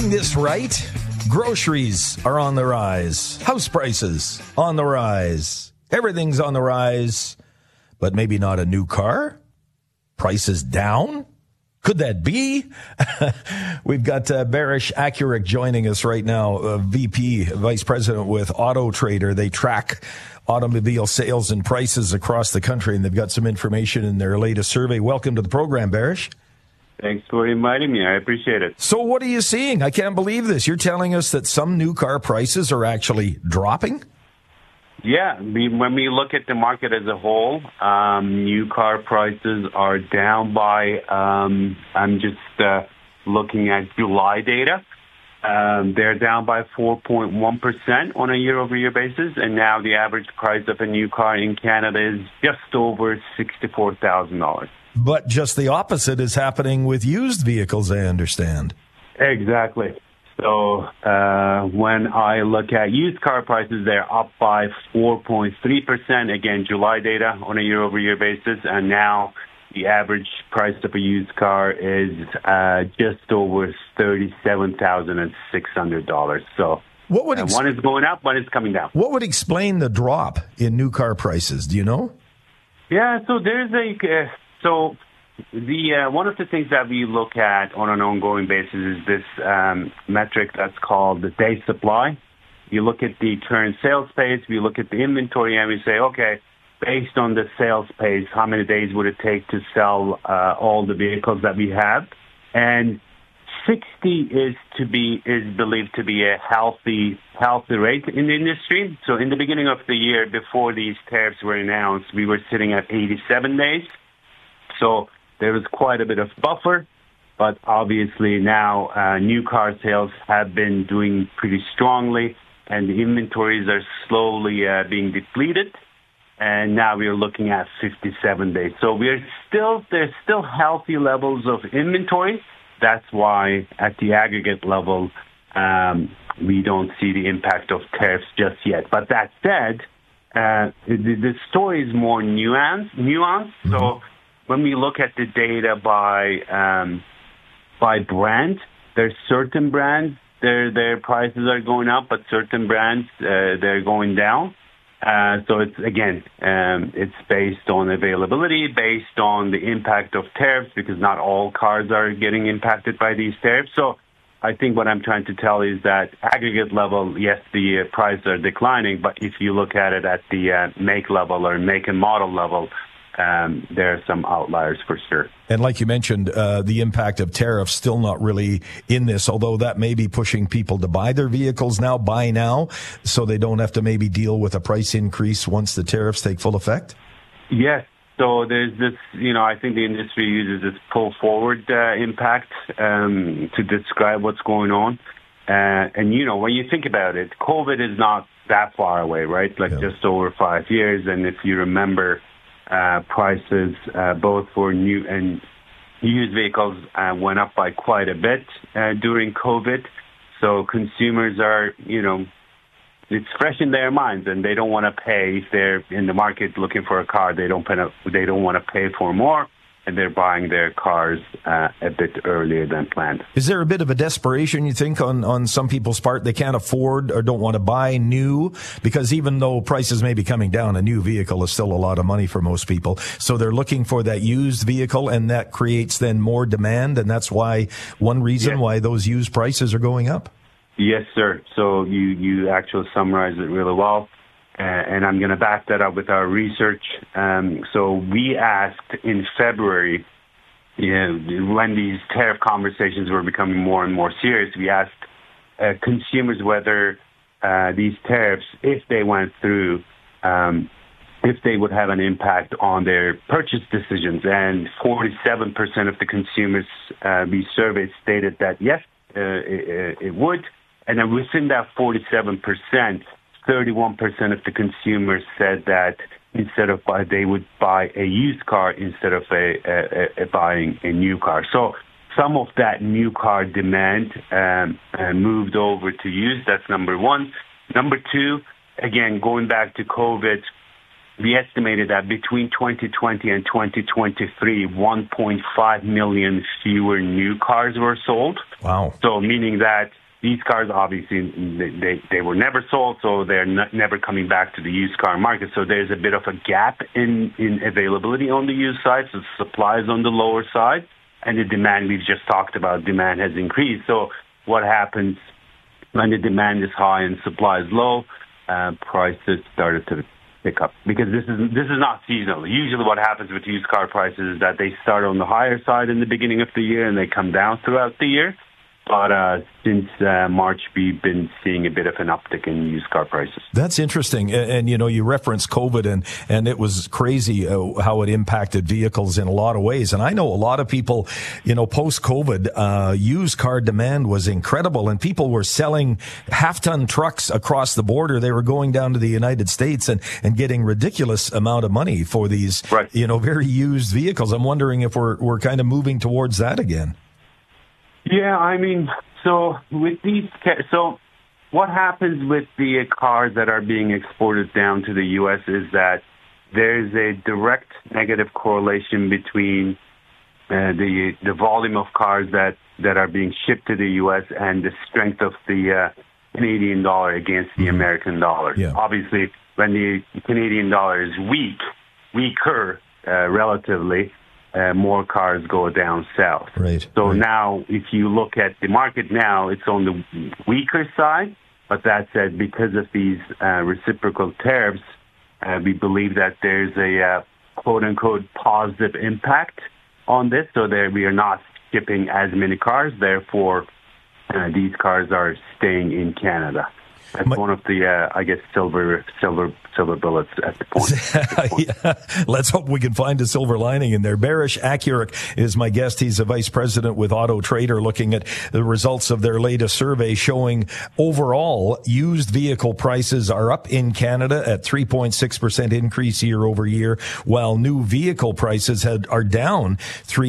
getting this right? Groceries are on the rise. House prices on the rise. Everything's on the rise. But maybe not a new car? Prices down? Could that be? We've got Barish Akurik joining us right now, VP, Vice President with Auto Trader. They track automobile sales and prices across the country, and they've got some information in their latest survey. Welcome to the program, Barish. Thanks for inviting me. I appreciate it. So what are you seeing? I can't believe this. You're telling us that some new car prices are actually dropping? Yeah, when we look at the market as a whole, new car prices are down by, I'm just looking at July data. They're down by 4.1% on a year-over-year basis, and now the average price of a new car in Canada is just over $64,000. But just the opposite is happening with used vehicles, I understand. Exactly. So when I look at used car prices, they're up by 4.3%. Again, July data on a year-over-year basis. And now the average price of a used car is just over $37,600. So one is going up, one is coming down. What would explain the drop in new car prices? Do you know? Yeah, so there's one of the things that we look at on an ongoing basis is this metric that's called the day supply. You look at the current sales pace, we look at the inventory, and we say, okay, based on the sales pace, how many days would it take to sell all the vehicles that we have? And 60 is believed to be a healthy rate in the industry. So in the beginning of the year, before these tariffs were announced, we were sitting at 87 days. So there was quite a bit of buffer, but obviously now new car sales have been doing pretty strongly, and the inventories are slowly being depleted, and now we are looking at 57 days. So there's still healthy levels of inventory. That's why at the aggregate level, we don't see the impact of tariffs just yet. But that said, the story is more nuanced. Mm-hmm. So when we look at the data by brand, there's certain brands, their prices are going up, but certain brands, they're going down. So it's based on availability, based on the impact of tariffs, because not all cars are getting impacted by these tariffs. So I think what I'm trying to tell is that aggregate level, yes, the prices are declining, but if you look at it at the make level or make and model level, there are some outliers for sure. And like you mentioned, the impact of tariffs still not really in this, although that may be pushing people to buy their vehicles now, buy now, so they don't have to maybe deal with a price increase once the tariffs take full effect? Yes. So there's this, I think the industry uses this pull forward impact to describe what's going on. And when you think about it, COVID is not that far away, right? Just over 5 years. And if you remember, prices both for new and used vehicles went up by quite a bit during COVID. So consumers are, it's fresh in their minds, and they don't want to pay if they're in the market looking for a car. They don't want to pay for more, and they're buying their cars a bit earlier than planned. Is there a bit of a desperation, you think, on some people's part? They can't afford or don't want to buy new, because even though prices may be coming down, a new vehicle is still a lot of money for most people. So they're looking for that used vehicle, and that creates then more demand, and that's why one reason why those used prices are going up? Yes, sir. So you actually summarized it really well. And I'm going to back that up with our research. So we asked in February, when these tariff conversations were becoming more and more serious, we asked consumers whether these tariffs, if they went through, if they would have an impact on their purchase decisions. And 47% of the consumers we surveyed stated that, yes, it would. And then within that 47%, 31% of the consumers said that instead of they would buy a used car instead of buying a new car. So some of that new car demand moved over to used. That's number one. Number two, again, going back to COVID, we estimated that between 2020 and 2023, 1.5 million fewer new cars were sold. Wow. So meaning that these cars, obviously, they were never sold, so they're never coming back to the used car market. So there's a bit of a gap in availability on the used side. So supply is on the lower side, and the demand we've just talked about, demand has increased. So what happens when the demand is high and supply is low? Prices started to pick up, because this is not seasonal. Usually what happens with used car prices is that they start on the higher side in the beginning of the year and they come down throughout the year. But since March, we've been seeing a bit of an uptick in used car prices. That's interesting. And you know, you referenced COVID, and it was crazy how it impacted vehicles in a lot of ways. And I know a lot of people, you know, post-COVID, used car demand was incredible, and people were selling half-ton trucks across the border. They were going down to the United States and getting ridiculous amount of money for these, right, you know, very used vehicles. I'm wondering if we're kind of moving towards that again. Yeah, I mean, so what happens with the cars that are being exported down to the U.S. is that there's a direct negative correlation between the volume of cars that are being shipped to the U.S. and the strength of the Canadian dollar against the American dollar. Yeah. Obviously, when the Canadian dollar is weaker relatively, more cars go down south. Right. So now, if you look at the market now, it's on the weaker side. But that said, because of these reciprocal tariffs, we believe that there's a quote-unquote positive impact on this. So there we are not shipping as many cars. Therefore, these cars are staying in Canada. That's one of the, I guess, silver bullets at the point. Yeah. Let's hope we can find a silver lining in there. Baris Akirik is my guest. He's a vice president with Auto Trader, looking at the results of their latest survey showing overall used vehicle prices are up in Canada at 3.6% increase year over year, while new vehicle prices are down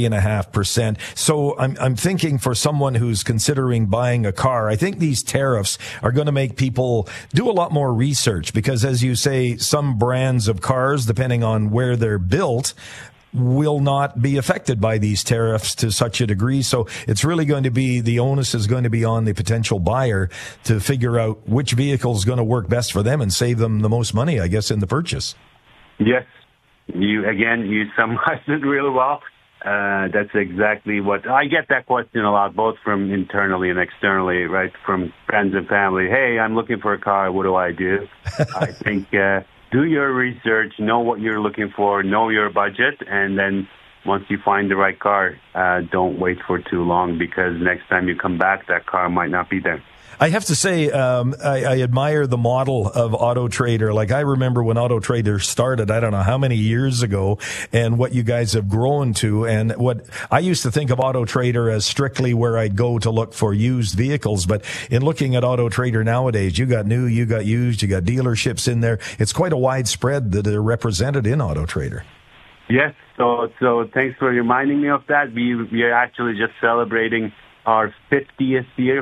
3.5%. So I'm thinking, for someone who's considering buying a car, I think these tariffs are going to make people do a lot more research, because, as you say, some brands of cars, depending on where they're built, will not be affected by these tariffs to such a degree. So it's really going to be, the onus is going to be on the potential buyer to figure out which vehicle is going to work best for them and save them the most money, I guess, in the purchase. Yes. You summarized it really well. That's exactly what I get. That question a lot, both from internally and externally, right? From friends and family. Hey, I'm looking for a car. What do I do? I think do your research, know what you're looking for, know your budget, and then once you find the right car, don't wait for too long, because next time you come back, that car might not be there. I have to say, I admire the model of Auto Trader. Like, I remember when Auto Trader started, I don't know how many years ago, and what you guys have grown to. And what I used to think of Auto Trader as strictly where I'd go to look for used vehicles. But in looking at Auto Trader nowadays, you got new, you got used, you got dealerships in there. It's quite a wide spread that are represented in Auto Trader. Yes. So thanks for reminding me of that. We are actually just celebrating our 50th year,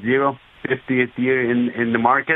50th year in the market.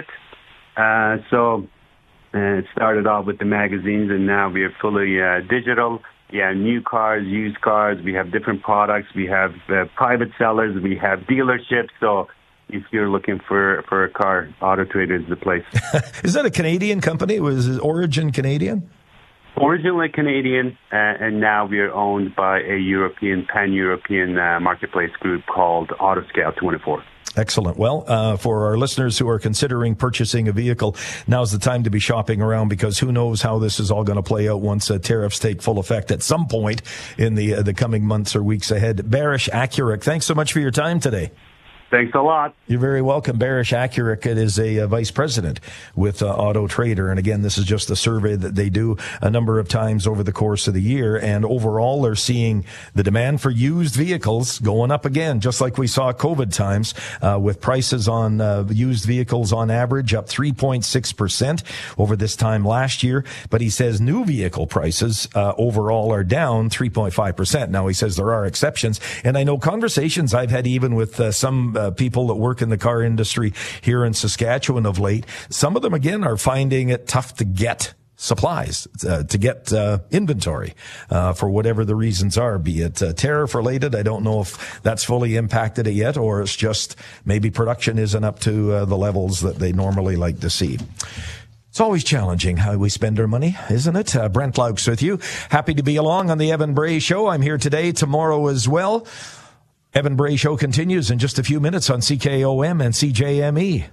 So it started off with the magazines, and now we are fully digital. Yeah, new cars, used cars. We have different products. We have private sellers. We have dealerships. So if you're looking for a car, Auto Trader is the place. Is that a Canadian company? Was it origin Canadian? Originally Canadian, and now we are owned by a pan-European marketplace group called Autoscout24. Excellent. Well, for our listeners who are considering purchasing a vehicle, now's the time to be shopping around, because who knows how this is all going to play out once tariffs take full effect at some point in the coming months or weeks ahead. Baris Akirik, thanks so much for your time today. Thanks a lot. You're very welcome. Baris Akirik is a vice president with Auto Trader. And again, this is just a survey that they do a number of times over the course of the year. And overall, they're seeing the demand for used vehicles going up again, just like we saw COVID times, with prices on used vehicles on average up 3.6% over this time last year. But he says new vehicle prices overall are down 3.5%. Now, he says there are exceptions. And I know conversations I've had even with some people that work in the car industry here in Saskatchewan of late, some of them, again, are finding it tough to get supplies, to get inventory for whatever the reasons are, be it tariff related. I don't know if that's fully impacted it yet, or it's just maybe production isn't up to the levels that they normally like to see. It's always challenging how we spend our money, isn't it? Brent Laux with you. Happy to be along on the Evan Bray Show. I'm here today, tomorrow as well. Evan Bray Show continues in just a few minutes on CKOM and CJME.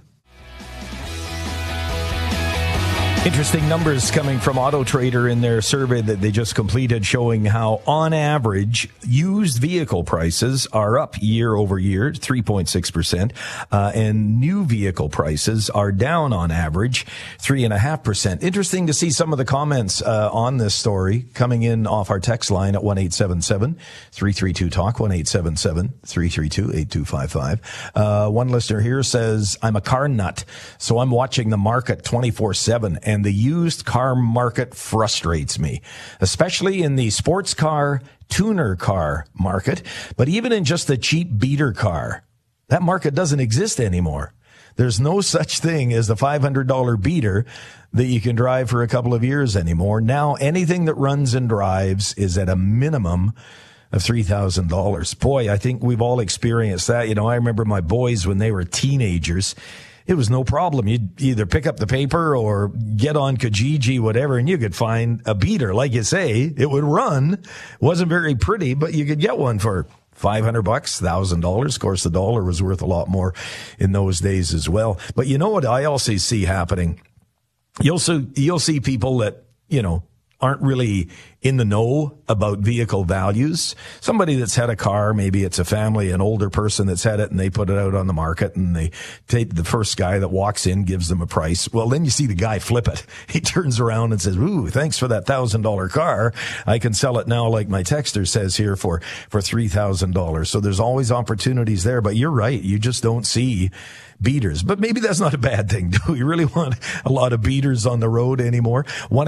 Interesting numbers coming from Auto Trader in their survey that they just completed, showing how, on average, used vehicle prices are up year over year, 3.6%, and new vehicle prices are down on average, 3.5%. Interesting to see some of the comments on this story coming in off our text line at 1-877-332-TALK, 1-877-332-8255. One listener here says, I'm a car nut, so I'm watching the market 24/7, and the used car market frustrates me, especially in the sports car, tuner car market. But even in just the cheap beater car, that market doesn't exist anymore. There's no such thing as the $500 beater that you can drive for a couple of years anymore. Now, anything that runs and drives is at a minimum of $3,000. Boy, I think we've all experienced that. You know, I remember my boys when they were teenagers. It was no problem. You'd either pick up the paper or get on Kijiji, whatever, and you could find a beater. Like you say, it would run. It wasn't very pretty, but you could get one for $500, $1,000. Of course, the dollar was worth a lot more in those days as well. But you know what I also see happening? You'll see people that, you know, aren't really in the know about vehicle values. Somebody that's had a car, maybe it's a family, an older person that's had it, and they put it out on the market, and they take the first guy that walks in, gives them a price. Well, then you see the guy flip it. He turns around and says, ooh, thanks for that $1,000 car. I can sell it now, like my texter says here, for $3,000. So there's always opportunities there. But you're right. You just don't see beaters. But maybe that's not a bad thing. Do we really want a lot of beaters on the road anymore?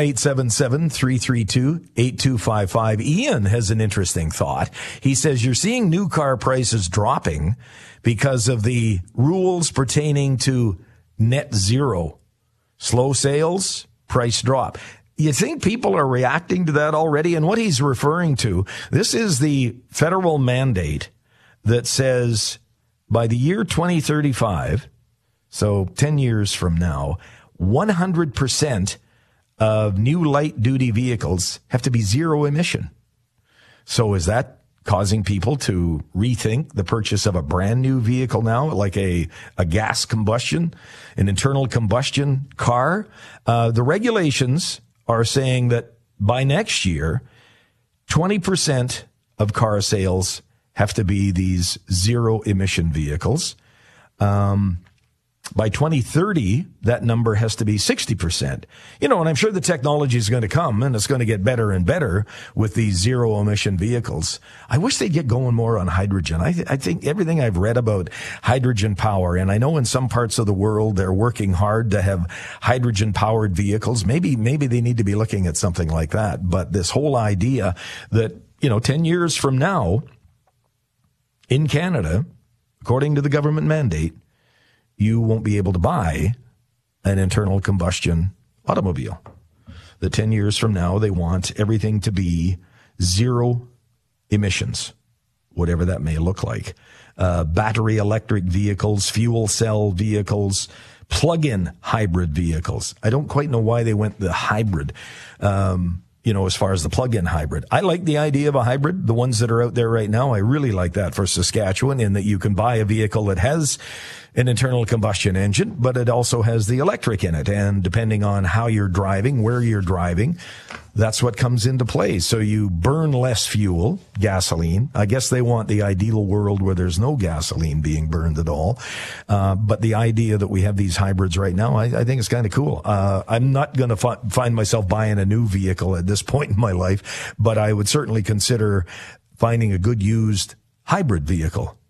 1-877-332-8255. Ian has an interesting thought. He says, you're seeing new car prices dropping because of the rules pertaining to net zero. Slow sales, price drop. You think people are reacting to that already? And what he's referring to, this is the federal mandate that says by the year 2035, so 10 years from now, 100% of new light-duty vehicles have to be zero emission. So is that causing people to rethink the purchase of a brand new vehicle now, like a gas combustion, an internal combustion car? The regulations are saying that by next year, 20% of car sales have to be these zero emission vehicles. By 2030, that number has to be 60%. You know, and I'm sure the technology is going to come and it's going to get better and better with these zero emission vehicles. I wish they'd get going more on hydrogen. I think everything I've read about hydrogen power, and I know in some parts of the world they're working hard to have hydrogen powered vehicles. Maybe they need to be looking at something like that. But this whole idea that, you know, 10 years from now in Canada, according to the government mandate, you won't be able to buy an internal combustion automobile. The 10 years from now, they want everything to be zero emissions, whatever that may look like. Battery electric vehicles, fuel cell vehicles, plug-in hybrid vehicles. I don't quite know why they went the hybrid, as far as the plug-in hybrid. I like the idea of a hybrid. The ones that are out there right now, I really like that for Saskatchewan, in that you can buy a vehicle that has an internal combustion engine, but it also has the electric in it. And depending on how you're driving, where you're driving, that's what comes into play. So you burn less fuel, gasoline. I guess they want the ideal world where there's no gasoline being burned at all. But the idea that we have these hybrids right now, I think it's kind of cool. I'm not going to find myself buying a new vehicle at this point in my life, but I would certainly consider finding a good used hybrid vehicle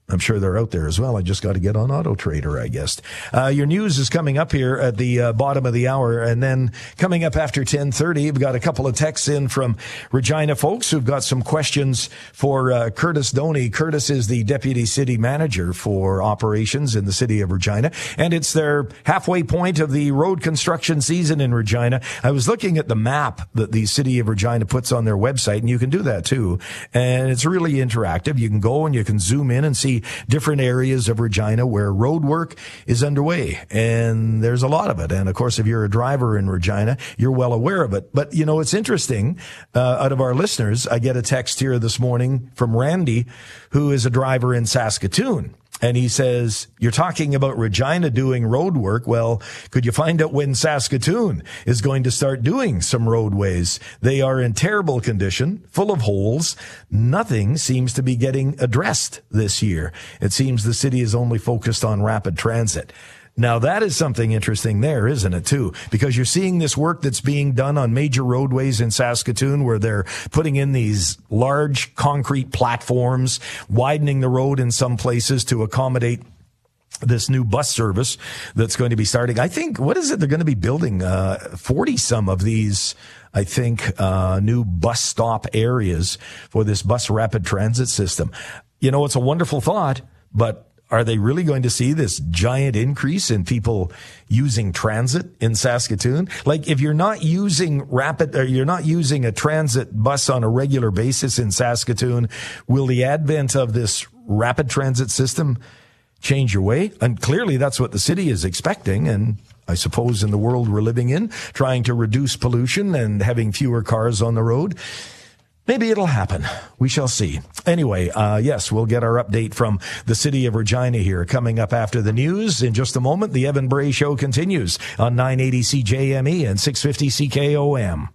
I'm sure they're out there as well. I just got to get on Auto Trader, I guess. Your news is coming up here at the bottom of the hour. And then coming up after 10:30, we've got a couple of texts in from Regina folks who've got some questions for Curtis Doney. Curtis is the Deputy City Manager for operations in the city of Regina. And it's their halfway point of the road construction season in Regina. I was looking at the map that the city of Regina puts on their website, and you can do that too. And it's really interactive. You can go and you can zoom in and see different areas of Regina where road work is underway. And there's a lot of it. And of course, if you're a driver in Regina, you're well aware of it. But, you know, it's interesting. Out of our listeners, I get a text here this morning from Randy, who is a driver in Saskatoon. And he says, you're talking about Regina doing road work. Well, could you find out when Saskatoon is going to start doing some roadways? They are in terrible condition, full of holes. Nothing seems to be getting addressed this year. It seems the city is only focused on rapid transit. Now, that is something interesting there, isn't it, too? Because you're seeing this work that's being done on major roadways in Saskatoon where they're putting in these large concrete platforms, widening the road in some places to accommodate this new bus service that's going to be starting. I think, what is it? They're going to be building 40-some of these, I think, new bus stop areas for this bus rapid transit system. You know, it's a wonderful thought, but are they really going to see this giant increase in people using transit in Saskatoon? Like, if you're not using you're not using a transit bus on a regular basis in Saskatoon, will the advent of this rapid transit system change your way? And clearly that's what the city is expecting. And I suppose in the world we're living in, trying to reduce pollution and having fewer cars on the road, maybe it'll happen. We shall see. Anyway, yes, we'll get our update from the city of Regina here coming up after the news. In just a moment, the Evan Bray Show continues on 980 CJME and 650 CKOM.